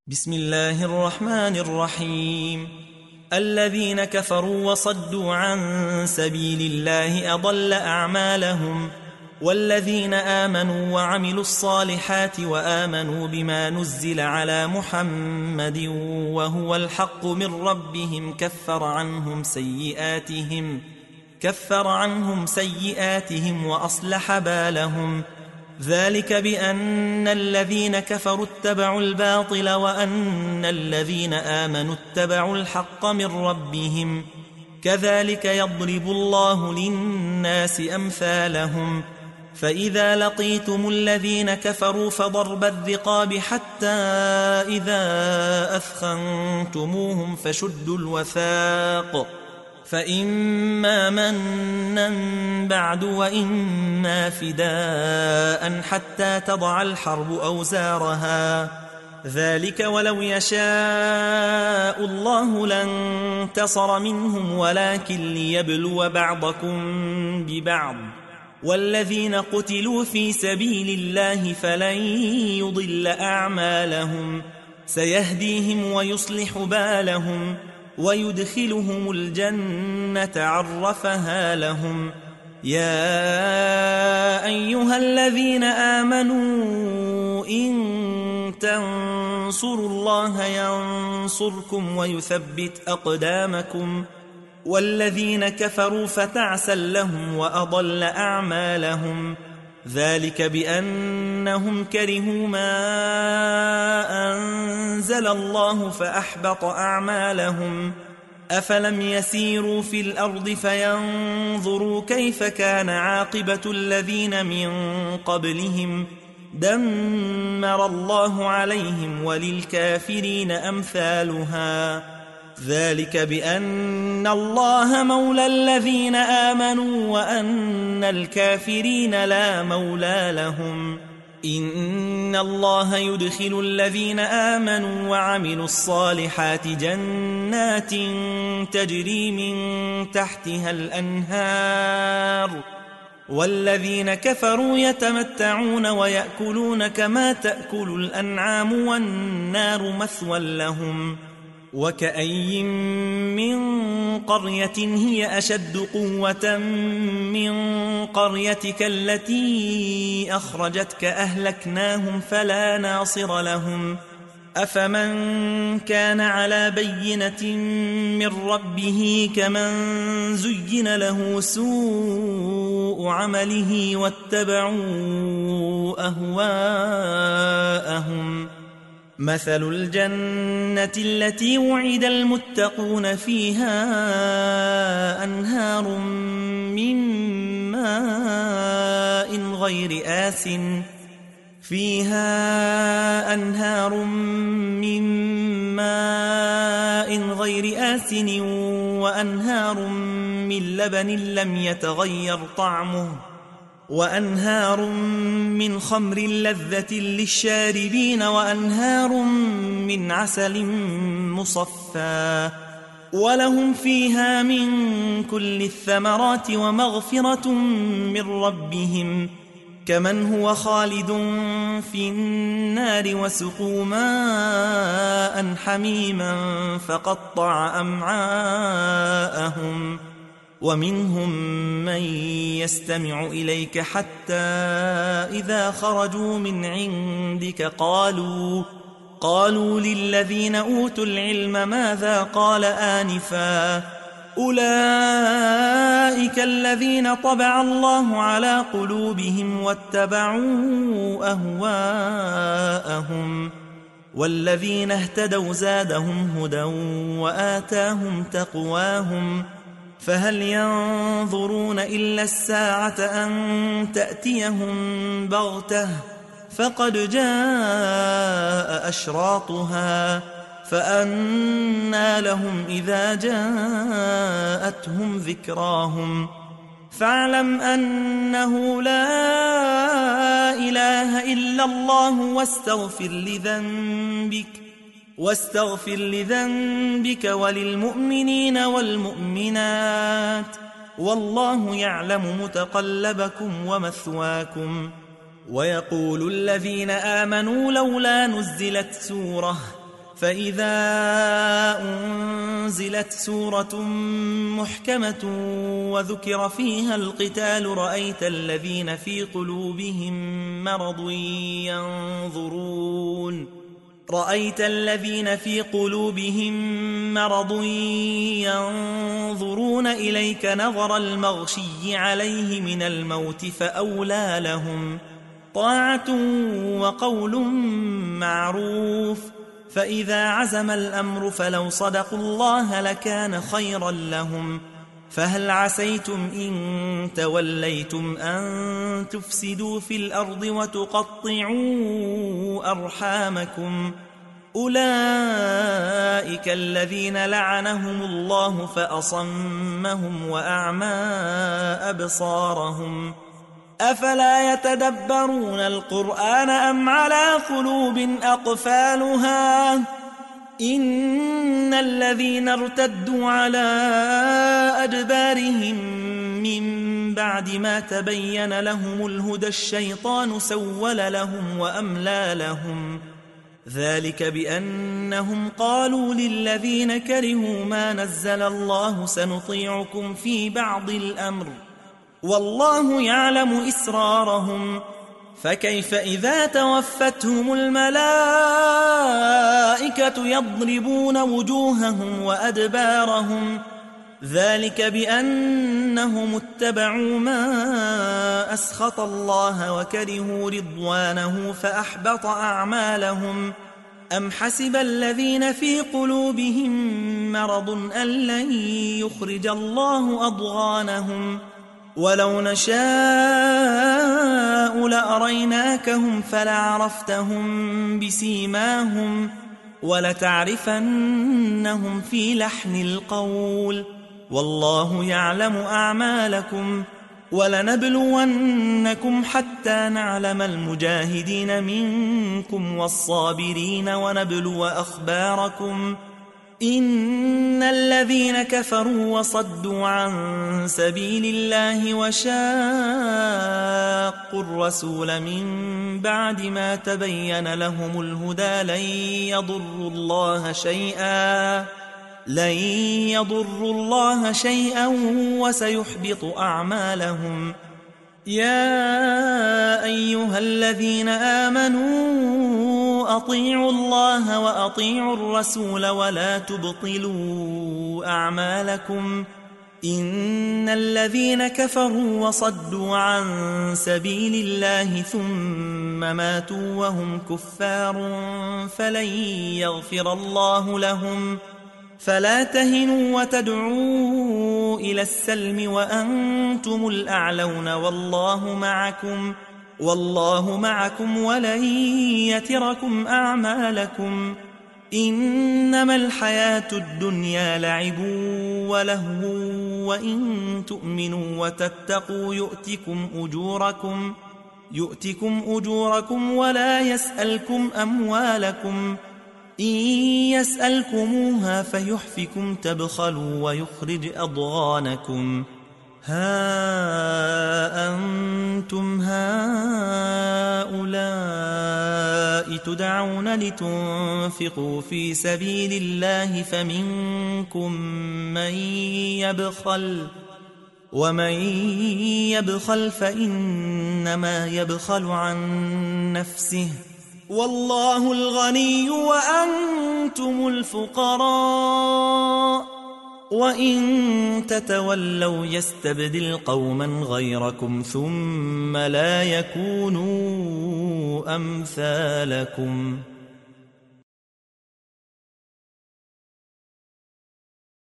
بسم الله الرحمن الرحيم. الذين كفروا وصدوا عن سبيل الله أضل أعمالهم، والذين آمنوا وعملوا الصالحات وآمنوا بما نزل على محمد وهو الحق من ربهم كفر عنهم سيئاتهم وأصلح بالهم. ذلك بأن الذين كفروا اتبعوا الباطل وأن الذين آمنوا اتبعوا الحق من ربهم، كذلك يضرب الله للناس أمثالهم. فإذا لقيتم الذين كفروا فضرب الرقاب حتى إذا أثخنتموهم فشدوا الوثاق، فإما منا بعد وإما فداء حتى تضع الحرب أوزارها. ذلك ولو يشاء الله لانتصر منهم ولكن ليبلو بعضكم ببعض. والذين قتلوا في سبيل الله فلن يضل أعمالهم، سيهديهم ويصلح بالهم ويدخلهم الجنة عرفها لهم. يا أيها الذين آمنوا إن تنصروا الله ينصركم ويثبت أقدامكم. والذين كفروا فتعسا لهم وأضل أعمالهم. ذلك بأنهم كرهوا ما أنزل الله فأحبط أعمالهم. أفلم يسيروا في الأرض فينظروا كيف كان عاقبة الذين من قبلهم، دمر الله عليهم وللكافرين أمثالها. ذلك بأن الله مولى الذين آمنوا وأن الكافرين لا مولى لهم. إن الله يدخل الذين آمنوا وعملوا الصالحات جنات تجري من تحتها الأنهار، والذين كفروا يتمتعون ويأكلون كما تأكل الأنعام والنار مثوى لهم. وكأي من قرية هي أشد قوة من قريتك التي أخرجتك أهلكناهم فلا ناصر لهم. أفمن كان على بينة من ربه كمن زين له سوء عمله واتبعوا أهواءهم. مثل الجنة التي وعد المتقون فيها أنهار من ماء غير آسن وأنهار من لبن لم يتغير طعمه وأنهار من خمر لذة للشاربين وأنهار من عسل مصفى، ولهم فيها من كل الثمرات ومغفرة من ربهم، كمن هو خالد في النار وسقوا ماء حميما فقطع أمعاءهم. ومنهم من يستمع إليك حتى إذا خرجوا من عندك قالوا للذين أوتوا العلم ماذا قال آنفا، أولئك الذين طبع الله على قلوبهم واتبعوا أهواءهم. والذين اهتدوا زادهم هدى وآتاهم تقواهم. فهل ينظرون إلا الساعة أن تأتيهم بغتة، فقد جاء أشراطها، فأنى لهم إذا جاءتهم ذكراهم. فاعلم أنه لا إله إلا الله واستغفر لذنبك وللمؤمنين والمؤمنات، والله يعلم متقلبكم ومثواكم. ويقول الذين آمنوا لولا نزلت سورة فإذا أنزلت سورة محكمة وذكر فيها القتال رأيت الذين في قلوبهم مرض ينظرون إليك نظر المغشي عليه من الموت فأولى لهم طاعة وقول معروف. فإذا عزم الأمر فلو صدقوا الله لكان خيرا لهم. فهل عسيتم إن توليتم أن تفسدوا في الأرض وتقطعوا أرحامكم؟ أولئك الذين لعنهم الله فأصمهم وأعمى أبصارهم. أفلا يتدبرون القرآن أم على قلوب أقفالها؟ إن الذين ارتدوا على أدبارهم من بعد ما تبين لهم الهدى الشيطان سول لهم وأملى لهم. ذلك بأنهم قالوا للذين كرهوا ما نزل الله سنطيعكم في بعض الأمر والله يعلم إسرارهم. فكيف إذا توفتهم الملائكة يضربون وجوههم وأدبارهم؟ ذلك بأنهم اتبعوا ما أسخط الله وكرهوا رضوانه فأحبط أعمالهم. أم حسب الذين في قلوبهم مرض أن لن يخرج الله أضغانهم؟ ولو نشاء لأريناكهم فلعرفتهم بسيماهم ولتعرفنهم في لحن القول والله يعلم أعمالكم. ولنبلونكم حتى نعلم المجاهدين منكم والصابرين ونبلو أخباركم. إن الذين كفروا وصدوا عن سبيل الله وشاقوا الرسول من بعد ما تبين لهم الهدى لن يضروا الله شيئا وسيحبط أعمالهم. يا أيها الذين آمنوا أطيعوا الله وأطيعوا الرسول ولا تبطلوا أعمالكم. إن الذين كفروا وصدوا عن سبيل الله ثم ماتوا وهم كفار فلن يغفر الله لهم. فلا تهنوا وتدعوا إلى السلم وأنتم الأعلون والله معكم ولن يتركم أعمالكم. إنما الحياة الدنيا لعب ولهو وإن تؤمنوا وتتقوا يؤتكم أجوركم ولا يسألكم أموالكم. إن يسألكموها فيحفكم تبخلوا ويخرج أضغانكم. ها أنتم هؤلاء تدعون لتنفقوا في سبيل الله فمنكم من يبخل ومن يبخل فإنما يبخل عن نفسه والله الغني وأنتم الفقراء وإن تتولوا يستبدل قوما غيركم ثم لا يكونوا أمثالكم.